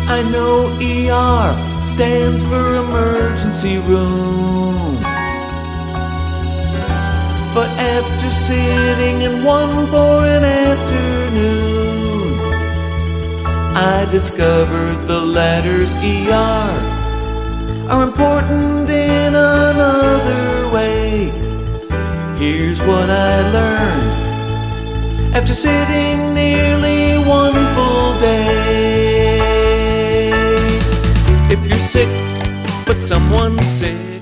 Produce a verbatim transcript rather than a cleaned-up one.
I know E R stands for emergency room, but after sitting in one for an afternoon, I discovered the letters E R are important in another way. Here's what I learned after sitting nearly one full day. If you're sick, but someone's sick,